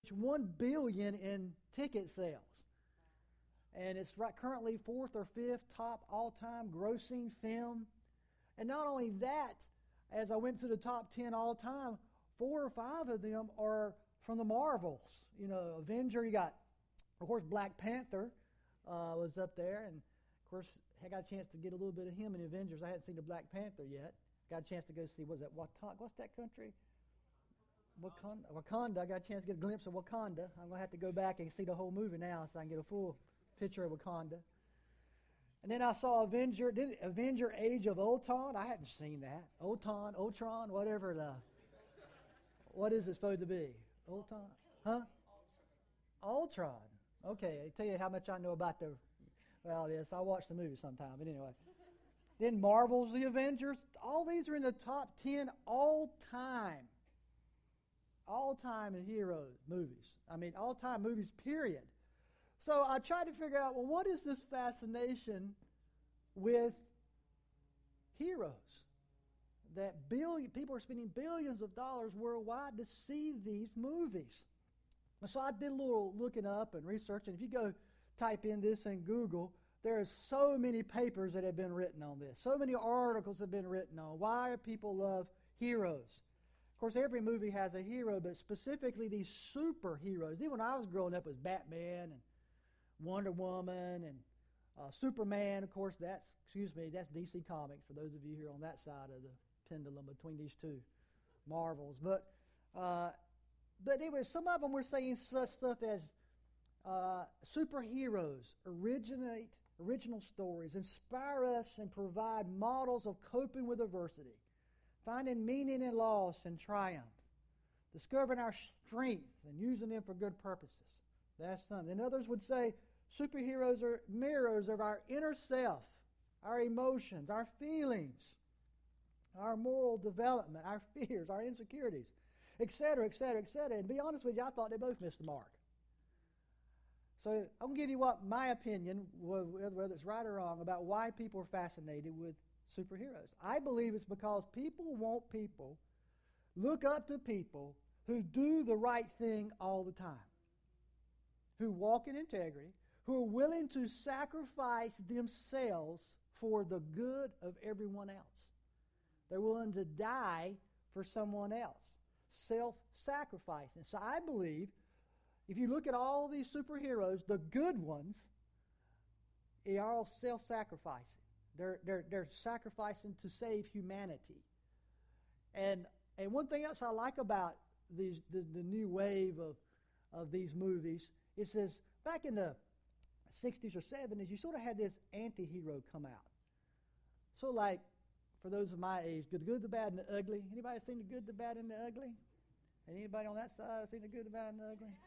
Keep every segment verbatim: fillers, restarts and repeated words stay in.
one billion dollars in ticket sales. And it's right currently fourth or fifth top all-time grossing film. And not only that, as I went to the top ten all-time, four or five of them are from the Marvels. You know, Avenger, you got, of course, Black Panther uh, was up there. And, of course, I got a chance to get a little bit of him in the Avengers. I hadn't seen the Black Panther yet. Got a chance to go see, what is that, Wata- what's that country? Wakanda. Wakanda. I got a chance to get a glimpse of Wakanda. I'm going to have to go back and see the whole movie now so I can get a full picture of Wakanda. And then I saw Avenger, did it, Avenger Age of Ultron. I hadn't seen that. Ultron, Ultron, whatever the, what is it supposed to be? Ultron? Huh? Ultron. Okay, I tell you how much I know about the, well, yes, I watch the movie sometime, but anyway. Then Marvel's The Avengers. All these are in the top ten all time. All time in hero movies. I mean, all time movies, period. So I tried to figure out, well, what is this fascination with heroes? That billion people are spending billions of dollars worldwide to see these movies. So I did a little looking up and researching. If you go type in this in Google, there are so many papers that have been written on this. So many articles have been written on why people love heroes. Of course, every movie has a hero, but specifically these superheroes. Even when I was growing up, it was Batman and Wonder Woman and uh, Superman. Of course, that's, excuse me, that's D C Comics, for those of you here on that side of the pendulum between these two Marvels. But uh, but anyway, some of them were saying such stuff as uh, superheroes originate original stories, inspire us and provide models of coping with adversity, finding meaning in loss and triumph, discovering our strength and using them for good purposes. That's something. And others would say superheroes are mirrors of our inner self, our emotions, our feelings, our moral development, our fears, our insecurities, et cetera, et cetera, et cetera. And to be honest with you, I thought they both missed the mark. So I'm going to give you what my opinion, whether it's right or wrong, about why people are fascinated with superheroes. I believe it's because people want people, look up to people who do the right thing all the time, who walk in integrity, who are willing to sacrifice themselves for the good of everyone else. They're willing to die for someone else. Self-sacrificing. So I believe if you look at all these superheroes, the good ones, they are all self-sacrificing. They're, they're, they're sacrificing to save humanity. And and one thing else I like about these the, the new wave of, of these movies, it says back in the sixties or seventies, you sort of had this anti-hero come out. So like, for those of my age, the good, the bad, and the ugly. Anybody seen the good, the bad, and the ugly? Anybody on that side seen the good, the bad, and the ugly?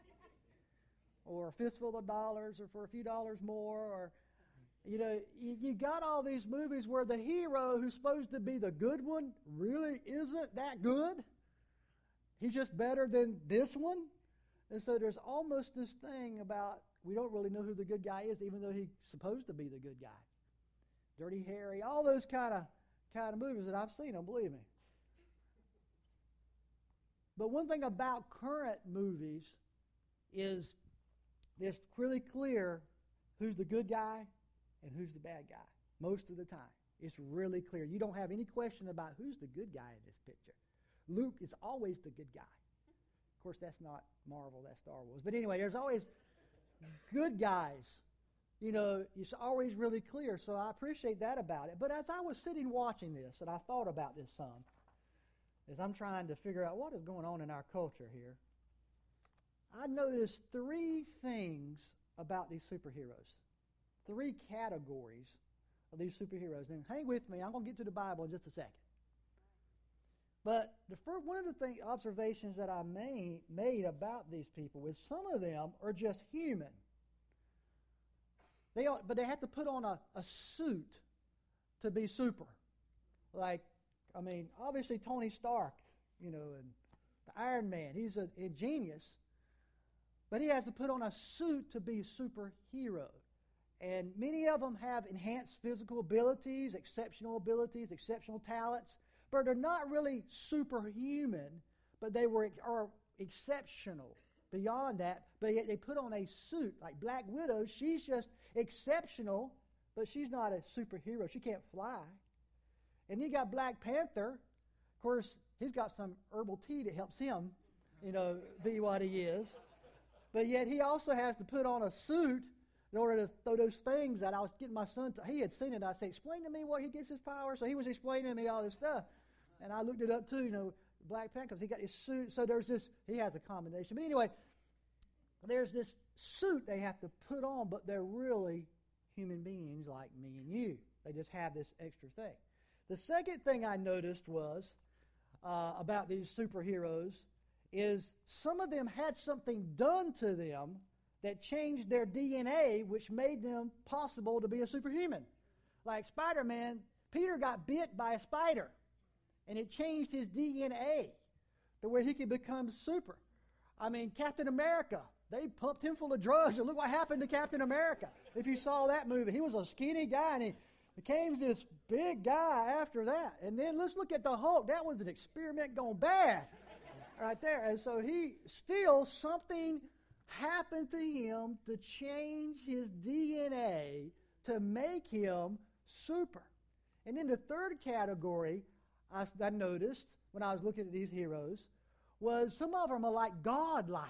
Or a fistful of dollars, or for a few dollars more, or, you know, you, you got all these movies where the hero who's supposed to be the good one really isn't that good. He's just better than this one. And so there's almost this thing about we don't really know who the good guy is, even though he's supposed to be the good guy. Dirty Harry, all those kind of kind of movies that I've seen them, believe me. But one thing about current movies is it's really clear who's the good guy and who's the bad guy most of the time. It's really clear. You don't have any question about who's the good guy in this picture. Luke is always the good guy. Of course, that's not Marvel, that's Star Wars. But anyway, there's always good guys. You know, it's always really clear, so I appreciate that about it. But as I was sitting watching this, and I thought about this some, as I'm trying to figure out what is going on in our culture here, I noticed three things about these superheroes, three categories of these superheroes. And hang with me, I'm going to get to the Bible in just a second. But the first, one of the thing, observations that I made, made about these people is some of them are just human. They are, but they have to put on a, a suit to be super. Like, I mean, obviously Tony Stark, you know, and the Iron Man, he's a, a genius. But he has to put on a suit to be a superhero. And many of them have enhanced physical abilities, exceptional abilities, exceptional talents. But they're not really superhuman, but they were are exceptional beyond that, but yet they put on a suit. Like Black Widow, she's just exceptional, but she's not a superhero. She can't fly. And you got Black Panther. Of course, he's got some herbal tea that helps him, you know, be what he is. But yet he also has to put on a suit in order to throw those things that I was getting my son to. He had seen it. I said, explain to me where he gets his power. So he was explaining to me all this stuff. And I looked it up too, you know, Black Panther, he got his suit. So there's this, he has a combination. But anyway, there's this suit they have to put on, but they're really human beings like me and you. They just have this extra thing. The second thing I noticed was uh, about these superheroes is some of them had something done to them that changed their D N A, which made them possible to be a superhuman. Like Spider-Man, Peter got bit by a spider, and it changed his D N A to where he could become super. I mean, Captain America, they pumped him full of drugs, and look what happened to Captain America. If you saw that movie, he was a skinny guy, and he became this big guy after that. And then let's look at the Hulk. That was an experiment gone bad right there. And so he still, something happened to him to change his D N A to make him super. And then the third category I, I noticed when I was looking at these heroes was some of them are like God-like.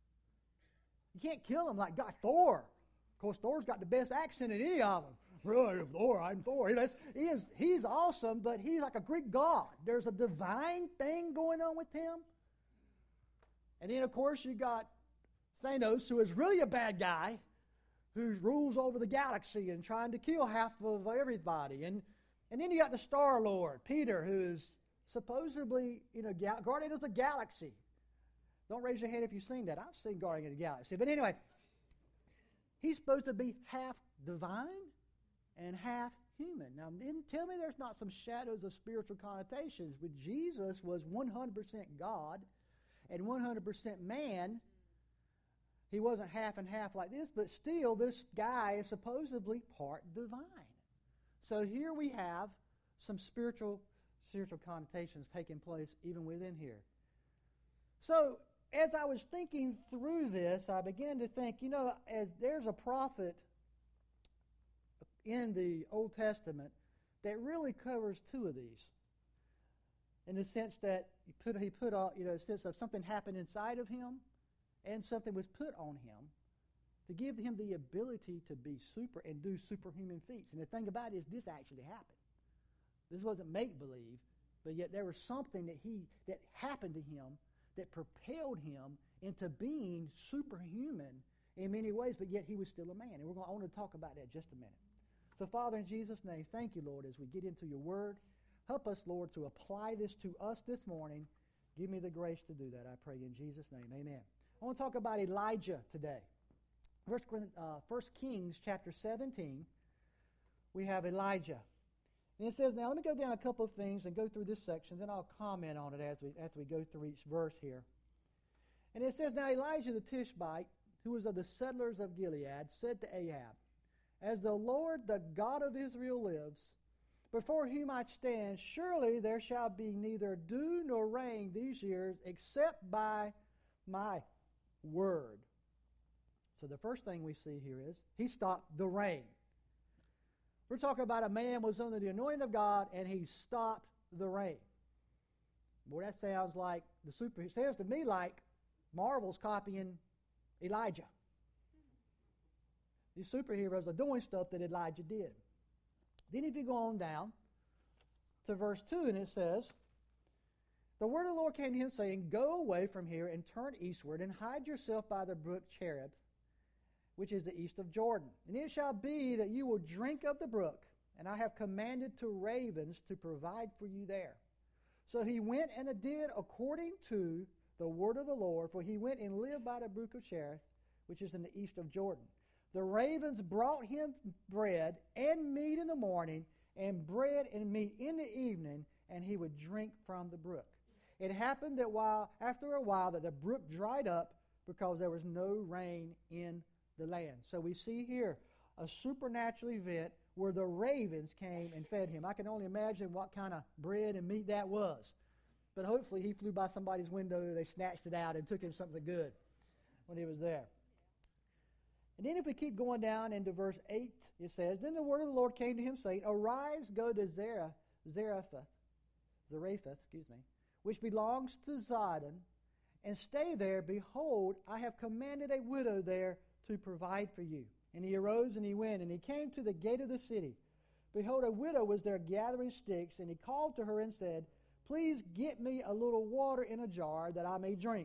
You can't kill them like God. Thor. Of course, Thor's got the best accent in any of them. Really, Thor, I'm Thor. He is, he is, he's awesome, but he's like a Greek god. There's a divine thing going on with him. And then, of course, you got Thanos, who is really a bad guy, who rules over the galaxy and trying to kill half of everybody. And and then you got the Star-Lord, Peter, who is supposedly, you know, Ga- Guardian of the Galaxy. Don't raise your hand if you've seen that. I've seen Guardian of the Galaxy. But anyway, he's supposed to be half divine and half human. Now, then tell me there's not some shadows of spiritual connotations. But Jesus was one hundred percent God and one hundred percent man. He wasn't half and half like this, but still this guy is supposedly part divine. So here we have some spiritual spiritual connotations taking place even within here. So as I was thinking through this, I began to think, you know, as there's a prophet in the Old Testament that really covers two of these. In the sense that he put, he put all, you know, a sense of something happened inside of him and something was put on him to give him the ability to be super and do superhuman feats. And the thing about it is this actually happened. This wasn't make-believe, but yet there was something that he that happened to him that propelled him into being superhuman in many ways, but yet he was still a man. And we're going, I want to talk about that just a minute. So, Father, in Jesus' name, thank you, Lord, as we get into your word. Help us, Lord, to apply this to us this morning. Give me the grace to do that, I pray in Jesus' name. Amen. I want to talk about Elijah today. First, uh, First Kings chapter seventeen, we have Elijah. And it says, now let me go down a couple of things and go through this section, then I'll comment on it as we, as we go through each verse here. And it says, now Elijah the Tishbite, who was of the settlers of Gilead, said to Ahab, as the Lord, the God of Israel lives, before whom I stand, surely there shall be neither dew nor rain these years except by my word. So the first thing we see here is he stopped the rain. We're talking about a man was under the anointing of God and he stopped the rain. Boy, that sounds like the super. It sounds to me like Marvel's copying Elijah. These superheroes are doing stuff that Elijah did. Then if you go on down to verse two, and it says, the word of the Lord came to him, saying, go away from here and turn eastward, and hide yourself by the brook Cherith, which is the east of Jordan. And it shall be that you will drink of the brook, and I have commanded to ravens to provide for you there. So he went and did according to the word of the Lord, for he went and lived by the brook of Cherith, which is in the east of Jordan. The ravens brought him bread and meat in the morning, and bread and meat in the evening, and he would drink from the brook. It happened that while after a while that the brook dried up because there was no rain in the land. So we see here a supernatural event where the ravens came and fed him. I can only imagine what kind of bread and meat that was. But hopefully he flew by somebody's window, they snatched it out and took him something good. when he was there. And then if we keep going down into verse eight, it says, Then the word of the Lord came to him, saying, Arise, go to Zarephath, Zarephath, Zarephath, excuse me, which belongs to Zidon, and stay there. Behold, I have commanded a widow there to provide for you. And he arose and he went, and he came to the gate of the city. Behold, a widow was there gathering sticks, and he called to her and said, Please get me a little water in a jar that I may drink.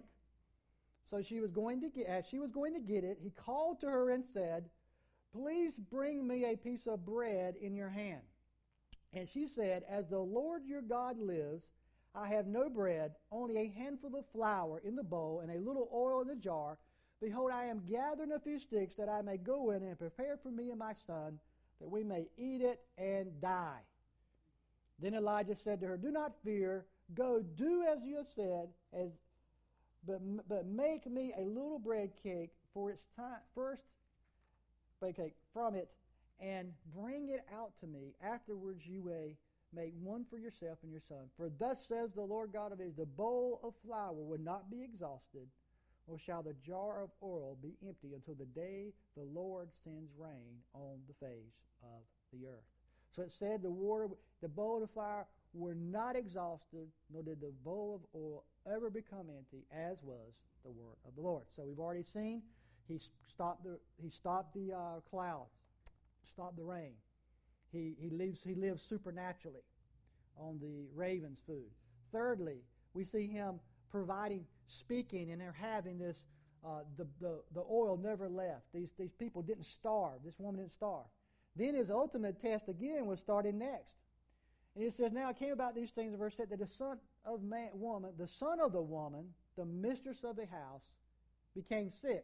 So she was going to get, as she was going to get it, he called to her and said, Please bring me a piece of bread in your hand. And she said, As the Lord your God lives, I have no bread, only a handful of flour in the bowl and a little oil in the jar. Behold, I am gathering a few sticks that I may go in and prepare for me and my son, that we may eat it and die. Then Elijah said to her, Do not fear. Go, do as you have said, as but but make me a little bread cake for its time first, bread cake from it, and bring it out to me. Afterwards you may make one for yourself and your son. For thus says the Lord God of Israel, the bowl of flour will not be exhausted, or shall the jar of oil be empty until the day the Lord sends rain on the face of the earth. So it said the water, the bowl of flour were not exhausted, nor did the bowl of oil ever become empty, as was the word of the Lord. So we've already seen he stopped the he stopped the uh, clouds, stopped the rain. He he lives he lives supernaturally on the raven's food. Thirdly, we see him providing, speaking, and they're having this. Uh, the, the the oil never left. These these people didn't starve. This woman didn't starve. Then his ultimate test again was starting next. And it says, Now it came about these things in verse eight, that the son of man, woman, the son of the woman, the mistress of the house, became sick.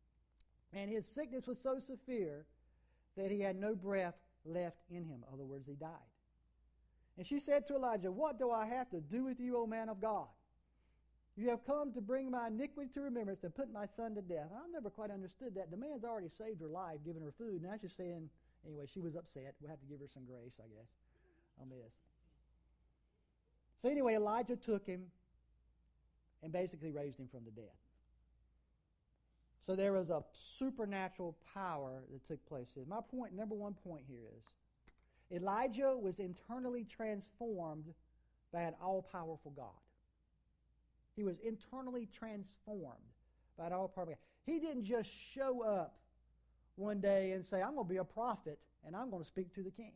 And his sickness was so severe that he had no breath left in him. In other words, he died. And she said to Elijah, What do I have to do with you, O man of God? You have come to bring my iniquity to remembrance and put my son to death. I never quite understood that. The man's already saved her life, given her food. Now she's saying, anyway, she was upset. We'll have to give her some grace, I guess, on this. So anyway, Elijah took him and basically raised him from the dead. So there was a supernatural power that took place here. My point, number one point here is, Elijah was internally transformed by an all-powerful God. He was internally transformed by an all-powerful God. He didn't just show up one day and say, I'm going to be a prophet and I'm going to speak to the king.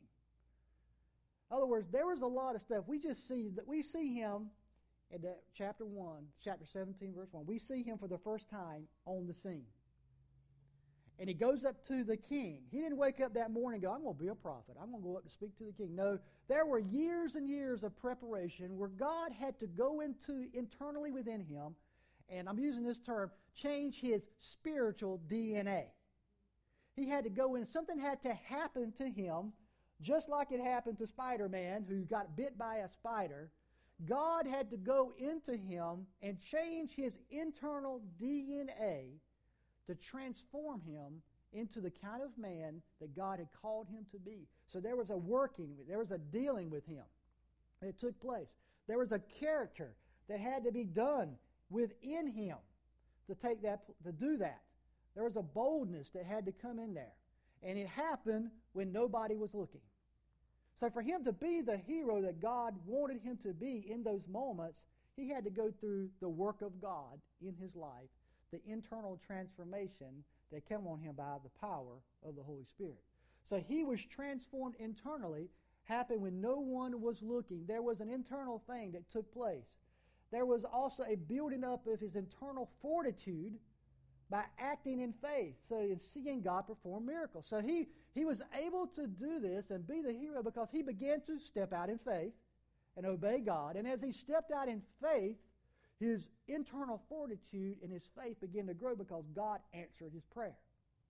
In other words, there was a lot of stuff. We just see that we see him in that chapter one, chapter seventeen, verse one. We see him for the first time on the scene. And he goes up to the king. He didn't wake up that morning and go, I'm going to be a prophet. I'm going to go up to speak to the king. No, there were years and years of preparation where God had to go into internally within him, and I'm using this term, change his spiritual D N A. He had to go in. Something had to happen to him, just like it happened to Spider-Man, who got bit by a spider. God had to go into him and change his internal D N A to transform him into the kind of man that God had called him to be. So there was a working, there was a dealing with him that took place. There was a character that had to be done within him to take that, to do that. There was a boldness that had to come in there. And it happened when nobody was looking. So for him to be the hero that God wanted him to be in those moments, he had to go through the work of God in his life, the internal transformation that came on him by the power of the Holy Spirit. So he was transformed internally, happened when no one was looking. There was an internal thing that took place. There was also a building up of his internal fortitude by acting in faith, so in seeing God perform miracles. So he, he was able to do this and be the hero because he began to step out in faith and obey God. And as he stepped out in faith, his internal fortitude and his faith began to grow because God answered his prayer.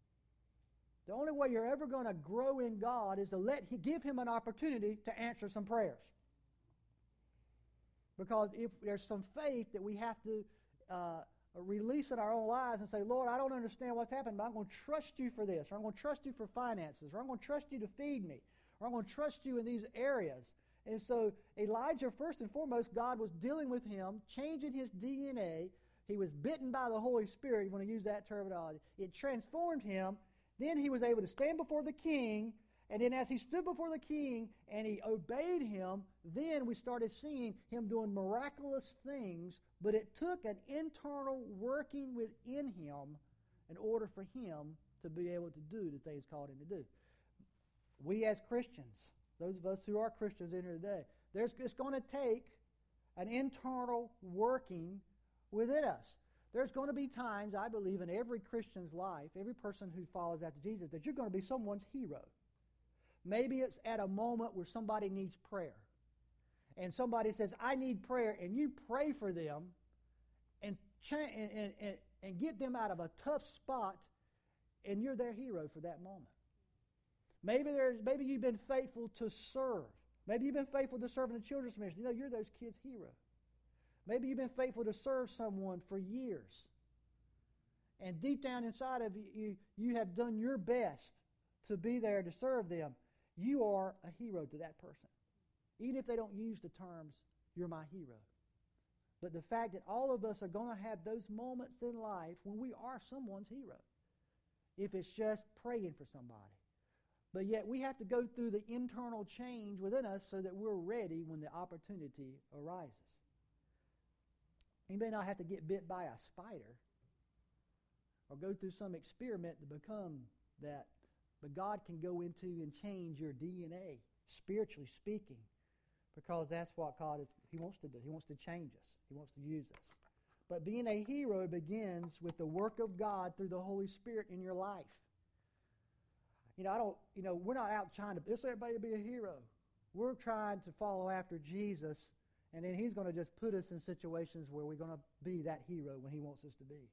The only way you're ever going to grow in God is to let He give Him an opportunity to answer some prayers. Because if there's some faith that we have to uh, release in our own lives and say, Lord, I don't understand what's happened, but I'm going to trust you for this, or I'm going to trust you for finances, or I'm going to trust you to feed me, or I'm going to trust you in these areas. And so Elijah, first and foremost, God was dealing with him, changing his D N A, He was bitten by the Holy Spirit. You want to use that terminology. It transformed him. Then he was able to stand before the king. And then as he stood before the king and he obeyed him, then we started seeing him doing miraculous things. But it took an internal working within him in order for him to be able to do the things called him to do. We as Christians, those of us who are Christians in here today, there's, it's going to take an internal working within us. There's going to be times, I believe, in every Christian's life, every person who follows after Jesus, that you're going to be someone's hero. Maybe it's at a moment where somebody needs prayer. And somebody says, I need prayer, and you pray for them and, cha- and, and, and, and get them out of a tough spot, and you're their hero for that moment. Maybe there's maybe you've been faithful to serve. Maybe you've been faithful to serve in the children's ministry. You know, you're those kids' hero. Maybe you've been faithful to serve someone for years. And deep down inside of you, you, you have done your best to be there to serve them. You are a hero to that person. Even if they don't use the terms, you're my hero. But the fact that all of us are going to have those moments in life when we are someone's hero. If it's just praying for somebody. But yet we have to go through the internal change within us so that we're ready when the opportunity arises. You may not have to get bit by a spider or go through some experiment to become that, but God can go into and change your D N A, spiritually speaking, because that's what God is. He wants to do. He wants to change us. He wants to use us. But being a hero begins with the work of God through the Holy Spirit in your life. You know, I don't, you know, we're not out trying to, let's everybody be a hero. We're trying to follow after Jesus, and then he's going to just put us in situations where we're going to be that hero when he wants us to be.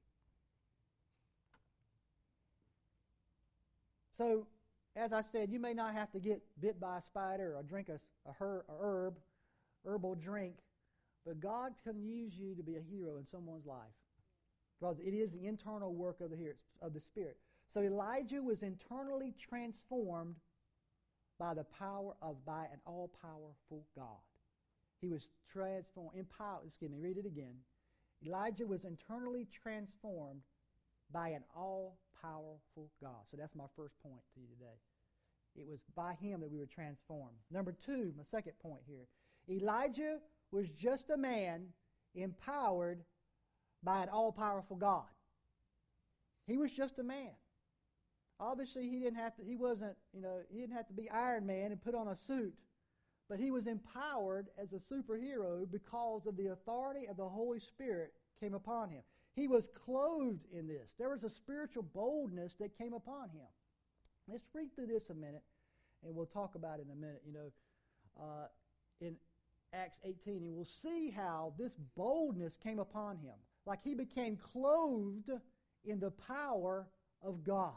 So, as I said, you may not have to get bit by a spider or drink a, a, her, a herb, herbal drink, but God can use you to be a hero in someone's life because it is the internal work of the, of the Spirit. So Elijah was internally transformed by the power of, by an all-powerful God. He was transformed, empowered, excuse me, read it again. Elijah was internally transformed by an all-powerful God. So that's my first point to you today. It was by him that we were transformed. Number two, my second point here. Elijah was just a man empowered by an all-powerful God. He was just a man. Obviously, he didn't have to, he wasn't, you know, he didn't have to be Iron Man and put on a suit. But he was empowered as a superhero because of the authority of the Holy Spirit came upon him. He was clothed in this. There was a spiritual boldness that came upon him. Let's read through this a minute, and we'll talk about it in a minute. You know, uh, in Acts eighteen, and we'll see how this boldness came upon him. Like he became clothed in the power of God.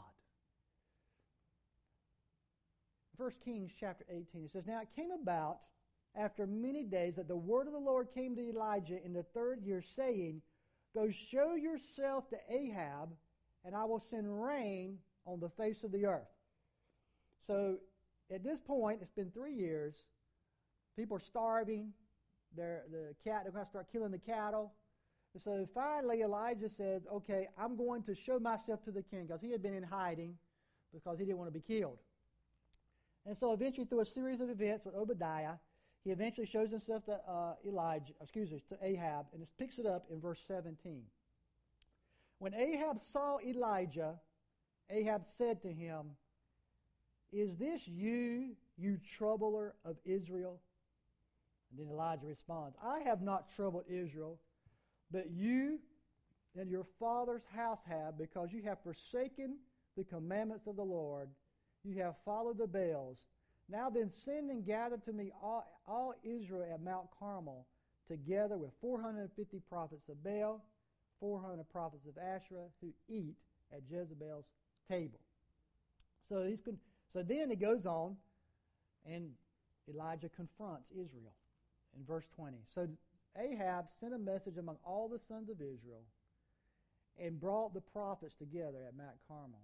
First Kings chapter eighteen, it says, Now it came about after many days that the word of the Lord came to Elijah in the third year, saying, Go show yourself to Ahab, and I will send rain on the face of the earth. So at this point, it's been three years. People are starving. They're, the cat, they're going to start killing the cattle. And so finally Elijah says, okay, I'm going to show myself to the king, because he had been in hiding because he didn't want to be killed. And so eventually, through a series of events with Obadiah, he eventually shows himself to uh, Elijah, excuse me, to Ahab, and it picks it up in verse seventeen. When Ahab saw Elijah, Ahab said to him, Is this you, you troubler of Israel? And then Elijah responds, I have not troubled Israel, but you and your father's house have, because you have forsaken the commandments of the Lord. You have followed the Baals. Now then send and gather to me all, all Israel at Mount Carmel, together with four hundred fifty prophets of Baal, four hundred prophets of Asherah, who eat at Jezebel's table. So he's con- so then he goes on, and Elijah confronts Israel in verse twenty. So Ahab sent a message among all the sons of Israel and brought the prophets together at Mount Carmel.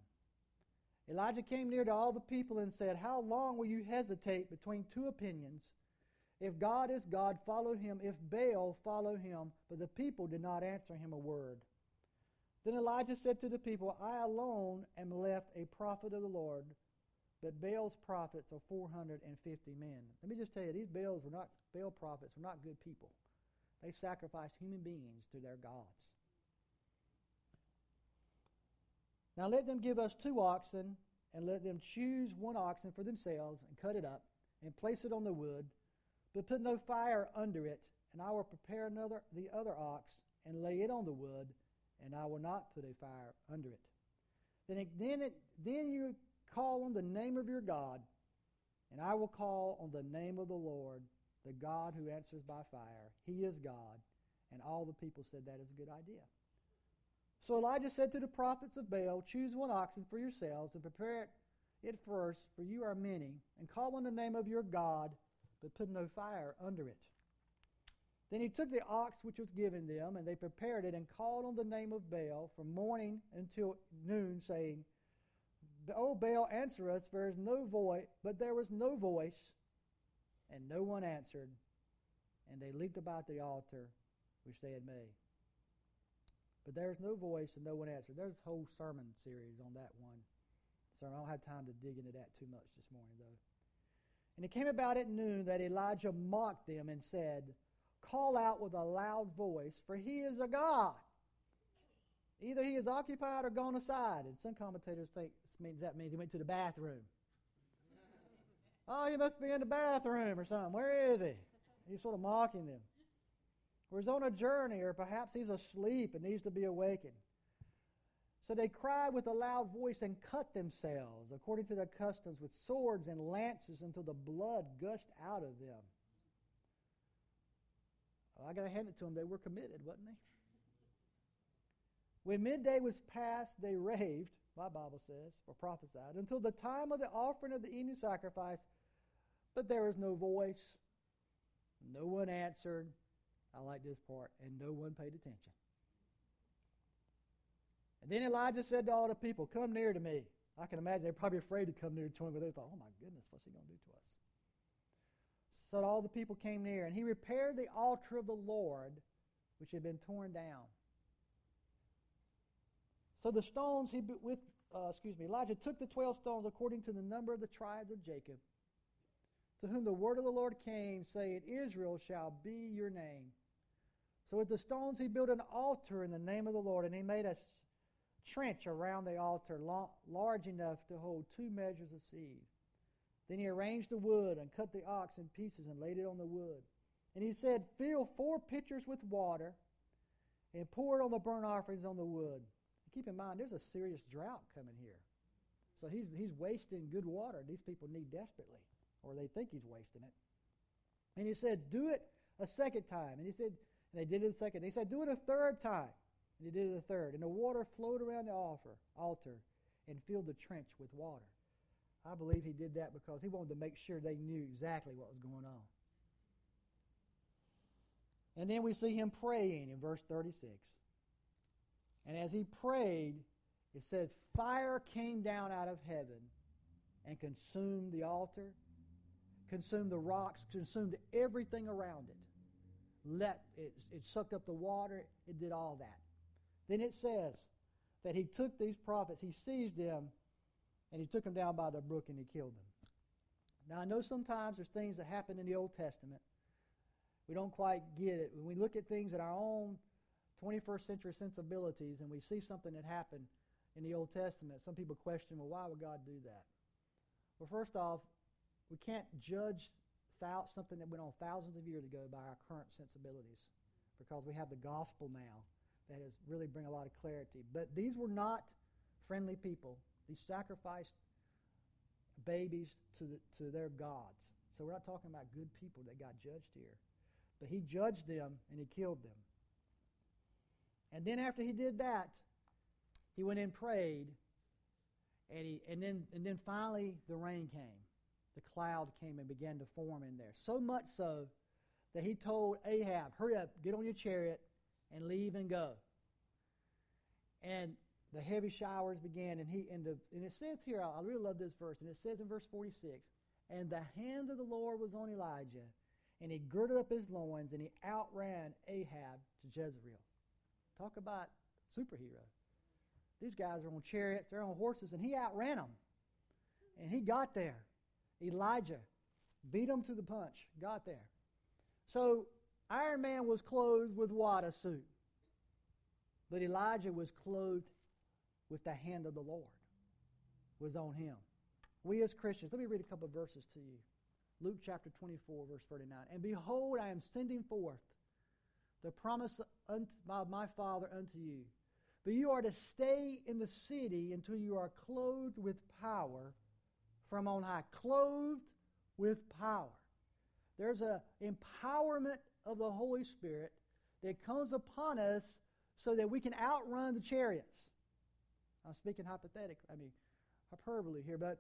Elijah came near to all the people and said, How long will you hesitate between two opinions? If God is God, follow him. If Baal, follow him. But the people did not answer him a word. Then Elijah said to the people, I alone am left a prophet of the Lord, but Baal's prophets are four hundred fifty men. Let me just tell you, these Baals were not, Baal prophets were not good people. They sacrificed human beings to their gods. Now let them give us two oxen, and let them choose one oxen for themselves, and cut it up, and place it on the wood, but put no fire under it, and I will prepare another the other ox, and lay it on the wood, and I will not put a fire under it. Then it, then it, then you call on the name of your God, and I will call on the name of the Lord, the God who answers by fire. He is God. And all the people said that is a good idea. So Elijah said to the prophets of Baal, choose one oxen for yourselves, and prepare it, it first, for you are many, and call on the name of your God, but put no fire under it. Then he took the ox which was given them, and they prepared it, and called on the name of Baal from morning until noon, saying, O Baal, answer us, for there is no voice, but there was no voice, and no one answered. And they leaped about the altar which they had made. But there was no voice, and no one answered. There's a whole sermon series on that one. So I don't have time to dig into that too much this morning, though. And it came about at noon that Elijah mocked them and said, call out with a loud voice, for he is a god. Either he is occupied or gone aside. And some commentators think this means that means he went to the bathroom. Oh, he must be in the bathroom or something. Where is he? He's sort of mocking them. Or he's on a journey, or perhaps he's asleep and needs to be awakened. So they cried with a loud voice and cut themselves, according to their customs, with swords and lances until the blood gushed out of them. Well, I got to hand it to them. They were committed, wasn't they? When midday was past, they raved, my Bible says, or prophesied, until the time of the offering of the evening sacrifice, but there was no voice. No one answered. I like this part. And no one paid attention. And then Elijah said to all the people, come near to me. I can imagine they're probably afraid to come near to him, but they thought, oh my goodness, what's he going to do to us? So all the people came near, and he repaired the altar of the Lord, which had been torn down. So the stones he with uh, excuse me, Elijah took the twelve stones according to the number of the tribes of Jacob, to whom the word of the Lord came, saying, Israel shall be your name. So with the stones he built an altar in the name of the Lord, and he made a trench around the altar long, large enough to hold two measures of seed. Then he arranged the wood and cut the ox in pieces and laid it on the wood. And he said, fill four pitchers with water and pour it on the burnt offerings on the wood. And keep in mind, there's a serious drought coming here. So he's, he's wasting good water these people need desperately, or they think he's wasting it. And he said, do it a second time. And he said, and they did it a second. He said, do it a third time. And he did it a third. And the water flowed around the altar, altar and filled the trench with water. I believe he did that because he wanted to make sure they knew exactly what was going on. And then we see him praying in verse thirty-six. And as he prayed, it said, fire came down out of heaven and consumed the altar, consumed the rocks, consumed everything around it. Let it, it sucked up the water, it did all that. Then it says that he took these prophets, he seized them, and he took them down by the brook and he killed them. Now I know sometimes there's things that happen in the Old Testament. We don't quite get it. When we look at things in our own twenty-first century sensibilities and we see something that happened in the Old Testament, some people question, well, why would God do that? Well, first off, we can't judge thou- something that went on thousands of years ago by our current sensibilities, because we have the gospel now that has really bring a lot of clarity. But these were not friendly people. These sacrificed babies to the, to their gods. So we're not talking about good people that got judged here. But he judged them and he killed them. And then after he did that, he went and prayed, and he and then and then finally the rain came. The cloud came and began to form in there. So much so that he told Ahab, hurry up, get on your chariot and leave and go. And the heavy showers began, and he and, the, and it says here, I really love this verse, and it says in verse forty-six, and the hand of the Lord was on Elijah, and he girded up his loins, and he outran Ahab to Jezreel. Talk about superhero. These guys are on chariots, they're on horses, and he outran them. And he got there. Elijah beat him to the punch, got there. So Iron Man was clothed with what? A suit. But Elijah was clothed with the hand of the Lord, was on him. We as Christians, let me read a couple of verses to you. Luke chapter twenty-four, verse thirty-nine. And behold, I am sending forth the promise of my Father unto you. But you are to stay in the city until you are clothed with power from on high. Clothed with power. There's an empowerment of the Holy Spirit that comes upon us so that we can outrun the chariots. I'm speaking hypothetically, I mean hyperbole here, but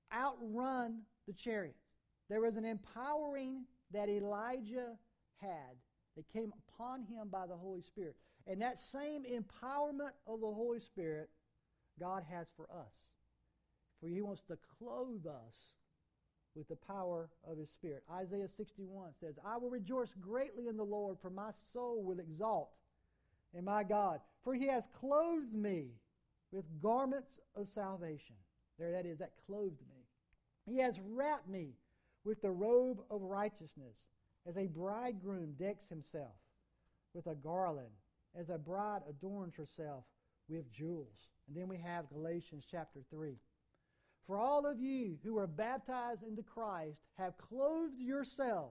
outrun the chariots. There was an empowering that Elijah had that came upon him by the Holy Spirit. And that same empowerment of the Holy Spirit God has for us. For he wants to clothe us with the power of his Spirit. Isaiah sixty-one says, I will rejoice greatly in the Lord, for my soul will exalt in my God. For he has clothed me with garments of salvation. There that is, that clothed me. He has wrapped me with the robe of righteousness, as a bridegroom decks himself with a garland, as a bride adorns herself with jewels. And then we have Galatians chapter three. For all of you who are baptized into Christ have clothed yourself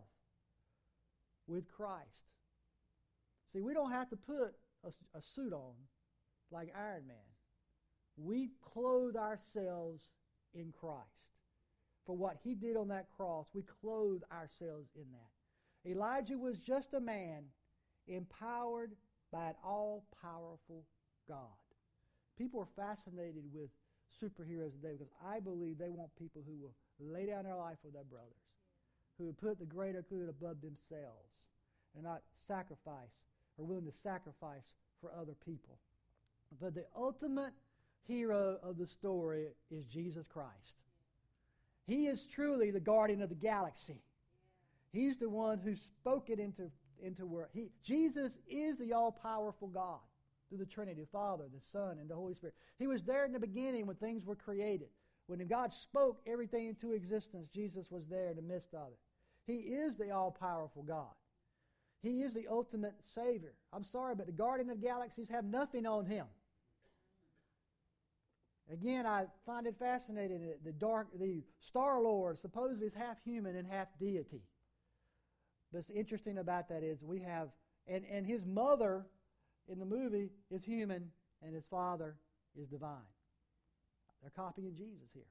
with Christ. See, we don't have to put a, a suit on like Iron Man. We clothe ourselves in Christ. For what he did on that cross, we clothe ourselves in that. Elijah was just a man empowered by an all-powerful God. People are fascinated with superheroes today because I believe they want people who will lay down their life for their brothers, who will put the greater good above themselves and not sacrifice or willing to sacrifice for other people. But the ultimate hero of the story is Jesus Christ. He is truly the guardian of the galaxy. He's the one who spoke it into, into where he, Jesus is the all-powerful God through the Trinity, the Father, the Son, and the Holy Spirit. He was there in the beginning when things were created. When God spoke everything into existence, Jesus was there in the midst of it. He is the all-powerful God. He is the ultimate Savior. I'm sorry, but the guardian of galaxies have nothing on him. Again, I find it fascinating that the dark, the Star-Lord supposedly is half human and half deity. But what's interesting about that is we have, and, and his mother in the movie is human and his father is divine. They're copying Jesus here.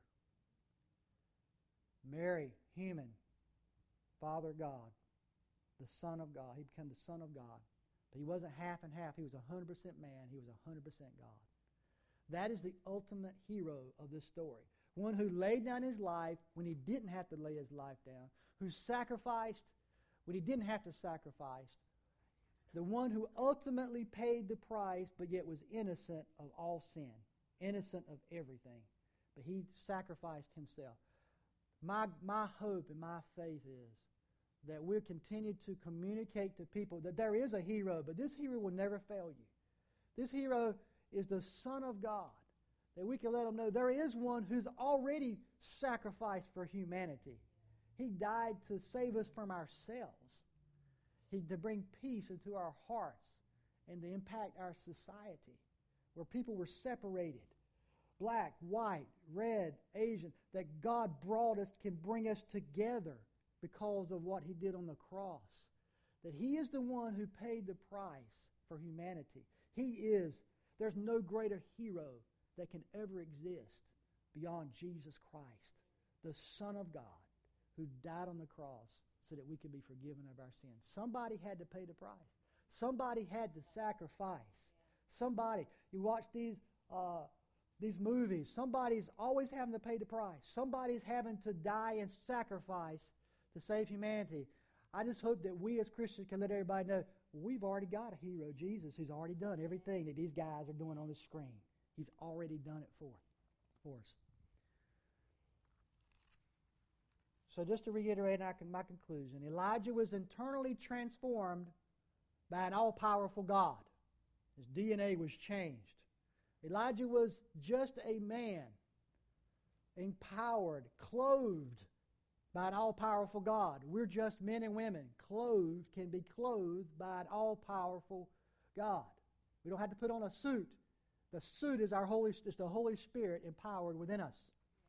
Mary, human, Father God, the Son of God. He became the Son of God. But he wasn't half and half. He was one hundred percent man. He was one hundred percent God. That is the ultimate hero of this story. One who laid down his life when he didn't have to lay his life down. Who sacrificed when he didn't have to sacrifice. The one who ultimately paid the price but yet was innocent of all sin. Innocent of everything. But he sacrificed himself. My, my hope and my faith is that we'll continue to communicate to people that there is a hero, but this hero will never fail you. This hero is the Son of God, that we can let them know there is one who's already sacrificed for humanity. He died to save us from ourselves, he, to bring peace into our hearts and to impact our society, where people were separated, black, white, red, Asian, that God brought us, can bring us together because of what he did on the cross. That he is the one who paid the price for humanity. He is There's no greater hero that can ever exist beyond Jesus Christ, the Son of God, who died on the cross so that we could be forgiven of our sins. Somebody had to pay the price. Somebody had to sacrifice. Somebody, you watch these uh, these movies, somebody's always having to pay the price. Somebody's having to die and sacrifice to save humanity. I just hope that we as Christians can let everybody know we've already got a hero, Jesus, who's already done everything that these guys are doing on the screen. He's already done it for, for us. So just to reiterate my conclusion, Elijah was internally transformed by an all-powerful God. His D N A was changed. Elijah was just a man, empowered, clothed by an all-powerful God. We're just men and women. Clothed can be clothed by an all-powerful God. We don't have to put on a suit. The suit is our Holy, is the Holy Spirit empowered within us.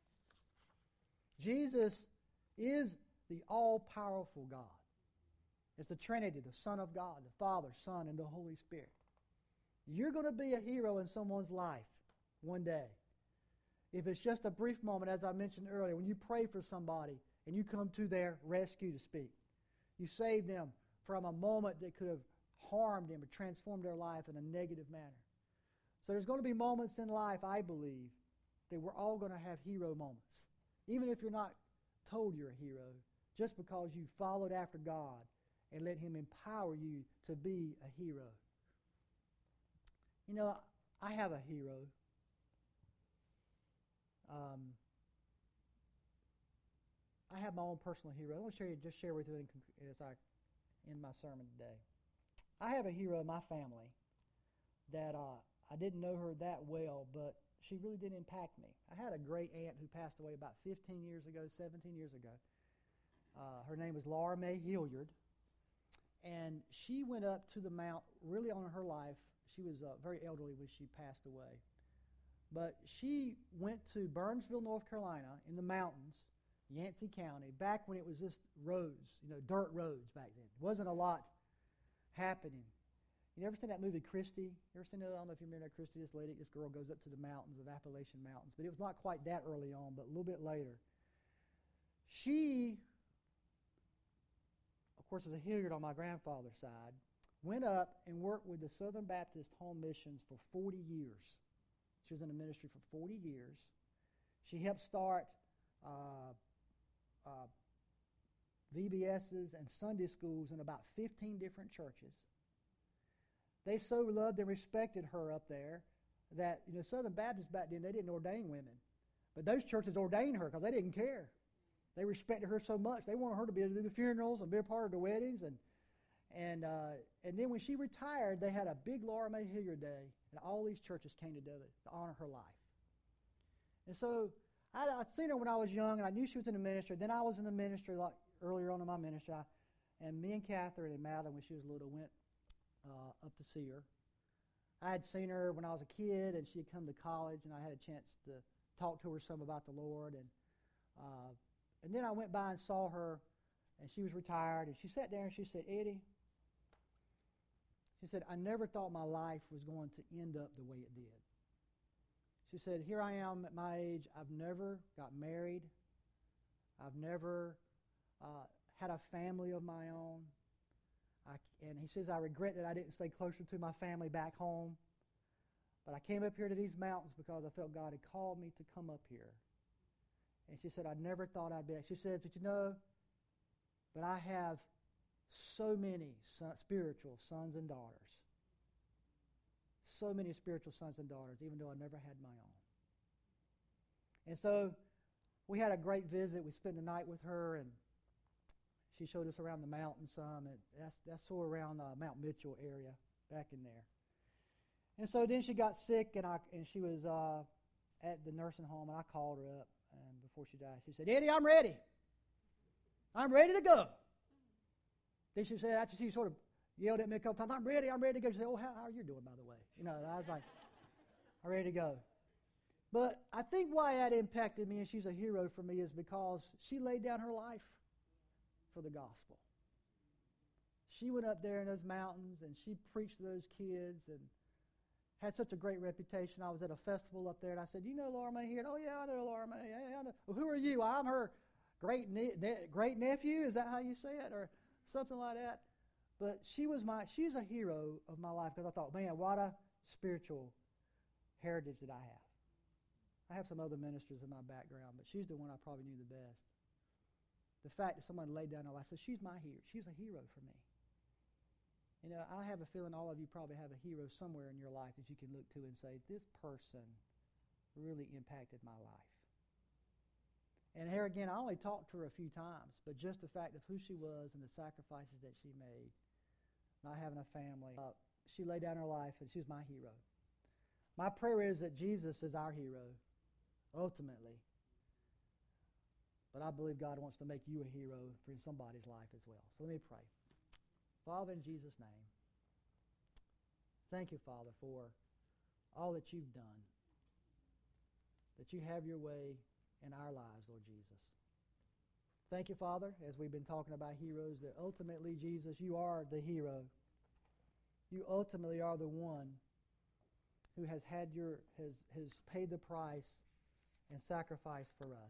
Jesus is the all-powerful God. It's the Trinity, the Son of God, the Father, Son, and the Holy Spirit. You're going to be a hero in someone's life one day. If it's just a brief moment, as I mentioned earlier, when you pray for somebody and you come to their rescue to speak. You save them from a moment that could have harmed them or transformed their life in a negative manner. So there's going to be moments in life, I believe, that we're all going to have hero moments. Even if you're not told you're a hero, just because you followed after God and let Him empower you to be a hero. You know, I have a hero. Um, I have my own personal hero. I want to share, just share with you as I end my sermon today. I have a hero in my family that uh, I didn't know her that well, but she really did impact me. I had a great aunt who passed away about fifteen years ago, seventeen years ago. Uh, her name was Laura Mae Hilliard, and she went up to the mount really on her life. She was uh, very elderly when she passed away. But she went to Burnsville, North Carolina, in the mountains, Yancey County, back when it was just roads, you know, dirt roads back then. There wasn't a lot happening. You ever seen that movie Christy? You ever seen it? I don't know if you remember that Christy, this lady, this girl goes up to the mountains of Appalachian Mountains. But it was not quite that early on, but a little bit later. She, of course, is a Hilliard on my grandfather's side, went up and worked with the Southern Baptist Home Missions for forty years. She was in the ministry for forty years. She helped start uh, uh, V B S's and Sunday schools in about fifteen different churches. They so loved and respected her up there that, you know, Southern Baptists back then, they didn't ordain women. But those churches ordained her because they didn't care. They respected her so much. They wanted her to be able to do the funerals and be a part of the weddings. And and uh, and then when she retired, they had a big Laura Mae Hilliard Day, and all these churches came together to honor her life. And so I'd, I'd seen her when I was young, and I knew she was in the ministry. Then I was in the ministry like earlier on in my ministry. I, and me and Catherine and Madeline, when she was little, went Uh, up to see her. I had seen her when I was a kid, and she had come to college, and I had a chance to talk to her some about the Lord. And uh, and then I went by and saw her, and she was retired, and she sat there and she said, "Eddie," she said, "I never thought my life was going to end up the way it did." She said, "Here I am at my age. I've never got married. I've never uh, had a family of my own. I, and he says, I regret that I didn't stay closer to my family back home. But I came up here to these mountains because I felt God had called me to come up here." And she said, "I never thought I'd be." She said, "But you know, but I have so many son, spiritual sons and daughters. So many spiritual sons and daughters, even though I never had my own." And so we had a great visit. We spent the night with her, and she showed us around the mountain some, and that's that's sort of around uh, Mount Mitchell area, back in there. And so then she got sick, and I and she was uh, at the nursing home, and I called her up, and before she died, she said, "Eddie, I'm ready. I'm ready to go." Then she said, after she sort of yelled at me a couple times, "I'm ready, I'm ready to go." She said, "Oh, how, how are you doing, by the way?" You know, and I was like, "I'm ready to go." But I think why that impacted me, and she's a hero for me, is because she laid down her life for the gospel. She went up there in those mountains, and she preached to those kids and had such a great reputation. I was at a festival up there, and I said, "You know Laura Mae here?" "Oh, yeah, I know Laura Mae. Yeah, I know." "Well, who are you?" "I'm her great ne- ne- great nephew." Is that how you say it? Or something like that. But she was my, she's a hero of my life, because I thought, man, what a spiritual heritage that I have. I have some other ministers in my background, but she's the one I probably knew the best. The fact that someone laid down their life, said, she's my hero. She's a hero for me. You know, I have a feeling all of you probably have a hero somewhere in your life that you can look to and say, this person really impacted my life. And here again, I only talked to her a few times, but just the fact of who she was and the sacrifices that she made, not having a family, uh, she laid down her life, and she was my hero. My prayer is that Jesus is our hero, ultimately. But I believe God wants to make you a hero for somebody's life as well. So let me pray. Father, in Jesus' name, thank you, Father, for all that you've done, that you have your way in our lives, Lord Jesus. Thank you, Father, as we've been talking about heroes, that ultimately, Jesus, you are the hero. You ultimately are the one who has had your has has paid the price and sacrificed for us.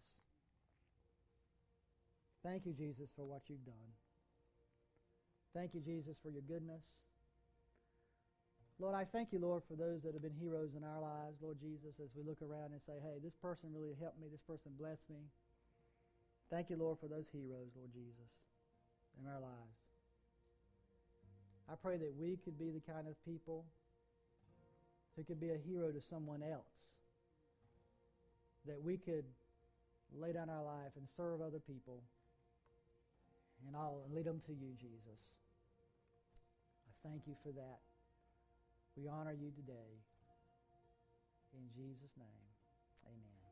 Thank you, Jesus, for what you've done. Thank you, Jesus, for your goodness. Lord, I thank you, Lord, for those that have been heroes in our lives, Lord Jesus, as we look around and say, hey, this person really helped me, this person blessed me. Thank you, Lord, for those heroes, Lord Jesus, in our lives. I pray that we could be the kind of people who could be a hero to someone else, that we could lay down our life and serve other people, and I'll lead them to you, Jesus. I thank you for that. We honor you today. In Jesus' name, amen.